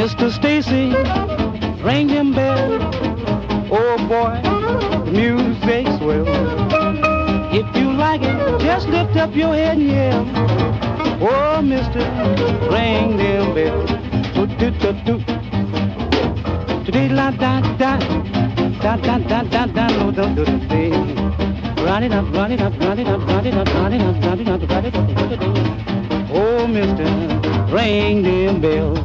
Mr. Stacy, ring them bells. Oh boy, the music's swell. If you like it, just lift up your head and yell. Oh, mister, ring them bells. Toot-toot-toot-toot. Toot-toot-la-da-da. Da-da-da-da-da. No, don't do the thing. Run it up, run it up, run it up, run it up, run it up, run it up, run it up, run it up. Oh, mister, ring them bells.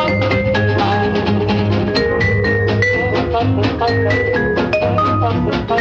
Thank you.